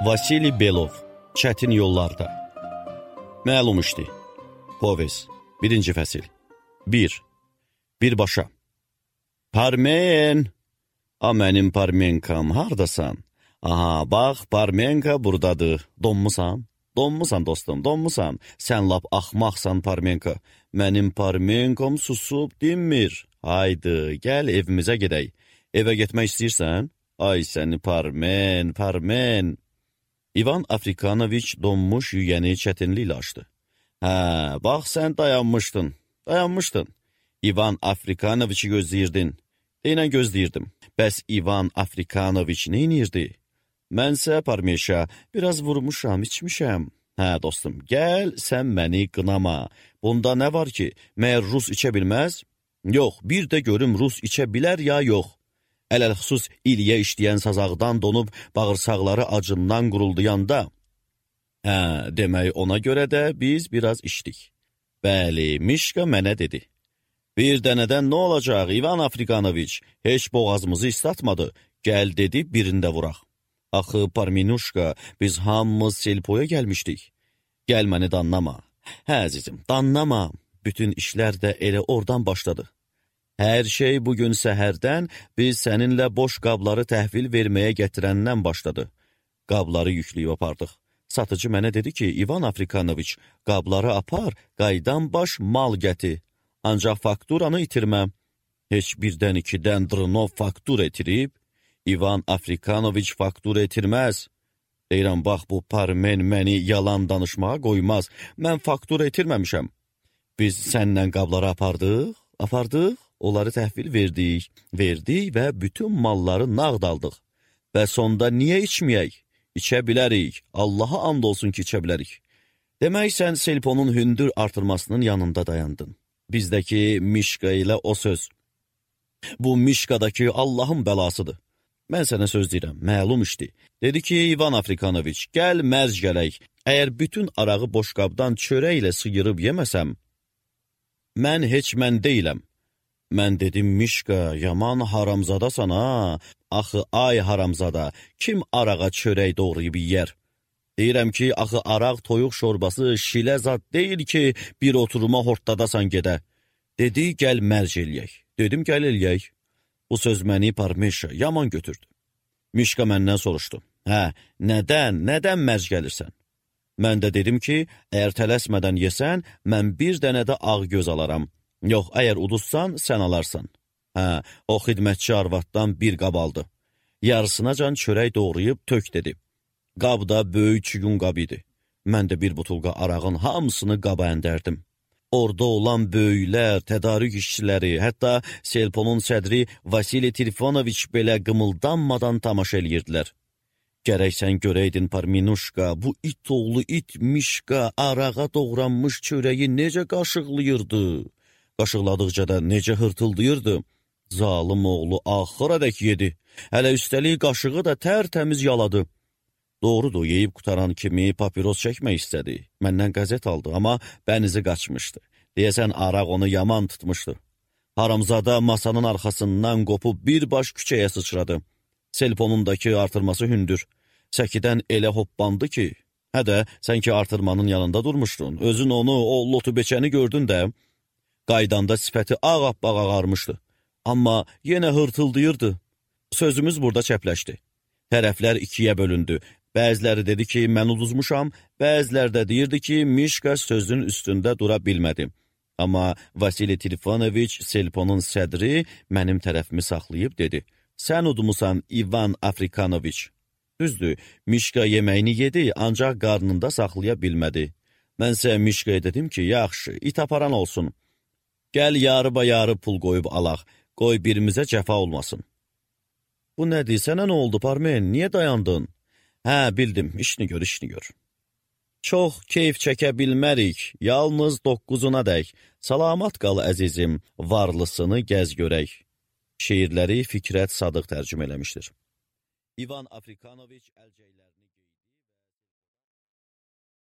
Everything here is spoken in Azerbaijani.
Vasili Belov, Çətin yollarda. Məlum işdi. Povest, 1-ci fəsil. 1. Birbaşa. Parmen! A, mənim parmenkam, hardasan? Aha, bax, parmenka buradadır. Donmusan? Donmusan dostum, donmusan. Sən lap axmaqsan parmenka. Mənim parmenkom susub dinmir. Haydi, gəl evimizə gedək. Evə getmək istəyirsən? Ay səni parmen. İvan Afrikanoviç donmuş yüyəni çətinliklə açdı. Hə, bax sən dayanmışdın. İvan Afrikanoviçi gözləyirdin. Deyinən gözləyirdim. Bəs İvan Afrikanoviç neynirdi? Mənsə parmeşa, biraz vurmuşam, içmişəm. Hə dostum, gəl sən məni qınama. Bunda nə var ki, məyər Rus içə bilməz? Yox, bir də görüm Rus içə bilər ya yox. Ələlxüsus ilyə işləyən sazaqdan donub bağırsaqları acından qurulduyanda. Hə, demək ona görə də biz biraz içdik. Bəli, Mişka mənə dedi. Bir dənədən nə olacaq İvan Afrikanoviç? Heç boğazımızı islatmadı. Gəl dedi, birində vuraq. Axı, Parminuşka, biz hamımız Selpoya gəlmişdik. Gəl məni danlama. Hə, əzizim, danlama. Bütün işlər də elə oradan başladı. Hər şey bugün səhərdən biz səninlə boş qabları təhvil verməyə gətirəndən başladı. Qabları yükləyib apardıq. Satıcı mənə dedi ki, İvan Afrikanoviç, qabları apar, qaydan baş mal gəti. Ancaq fakturanı itirməm. Heç birdən ikidən Drunov faktura itirib, İvan Afrikanoviç faktura itirməz. Deyirəm, bax, bu parmen məni yalan danışmağa qoymaz. Mən faktura itirməmişəm. Biz səndən qabları apardıq, onları təhvil verdik və bütün malları nağd aldıq. Və sonda niyə içməyək? İçə bilərik, Allaha and olsun ki, içə bilərik. Demək, sən Selponun hündür artırmasının yanında dayandın. Bizdəki Mişka ilə o söz. Bu Mişkadakı Allahın bəlasıdır. Mən sənə söz deyirəm, məlum işdi. Dedi ki, İvan Afrikanoviç, gəl mərc gələk. Əgər bütün arağı boşqabdan çörəklə sıyırıb yeməsəm, mən heç mən deyiləm. Mən dedim, Mişka, yaman haramzadasan ha. Axı, ay haramzada, kim arağa çörək doğrayıb yiyər? Deyirəm ki, axı, araq toyuq şorbası şilə zad deyil ki, bir oturuma hortladasan gedə. Dedi, gəl mərc eləyək. Dedim, gəl eləyək. Bu söz məni parmeşa yaman götürdü. Mişka məndən soruşdu. Hə, nədən mərc gəlirsən? Mən də dedim ki, əgər tələsmədən yesən, mən bir dənə də ağ göz alaram. Yox, əgər uduzsan, sən alarsan. Hə, o xidmətçi arvaddan bir qab aldı. Yarısınacan çörək doğrayıb tök dedi. Qab da böyük çüyün qab idi. Mən də bir butulqa arağın hamısını qaba əndərdim. Orada olan böyüklər, tədarük işçiləri, hətta Selponun sədri Vasili Trifonoviç belə qımıldanmadan tamaşa eləyirdilər. Gərək sən görəydin, Parminuşka, bu it oğlu it Mişka arağa doğranmış çörəyi necə qaşıqlayırdı. Qaşıqladıqca da necə hırtıldayırdı. Zalım oğlu axıradək yedi. Hələ üstəlik qaşığı da tərtəmiz yaladı. Doğrudur, yeyib qutaran kimi papiros çəkmək istədi. Məndən qəzet aldı, amma bənizi qaçmışdı. Deyəsən, araq onu yaman tutmuşdu. Haramzada masanın arxasından qopub birbaş küçəyə sıçradı. Selponundakı artırması hündür. Səkidən elə hoppandı ki, hə də, sən ki artırmanın yanında durmuşdun. Özün onu, o lotu beçəni gördün də, qaydanda sifəti ağappaq ağarmışdı. Amma yenə hırtıldayırdı. Sözümüz burada çəpləşdi. Tərəflər ikiyə bölündü. Bəziləri dedi ki, mən uduzmuşam, bəziləri də deyirdi ki, Mişka sözün üstündə dura bilmədi. Amma Vasili Trifonoviç, Selponun sədri, mənim tərəfimi saxlayıb dedi. Sən udmusan İvan Afrikanoviç. Düzdür, Mişka yeməyini yedi, ancaq qarnında saxlaya bilmədi. Mənsə Mişkaya dedim ki, yaxşı, it aparan olsun. Gəl yarı pul qoyub alaq, qoy birimizə cəfa olmasın. Bu nədir, sənə nə oldu, Parmen, niyə dayandın? Hə, bildim, işini gör. Çox keyf çəkə bilmərik, yalnız 9-una dək. Salamat qal, əzizim, varlısını gəz görək. Şeirləri Fikrət Sadıq tərcümə eləmişdir. İvan Afrikanoviç Əlcəklər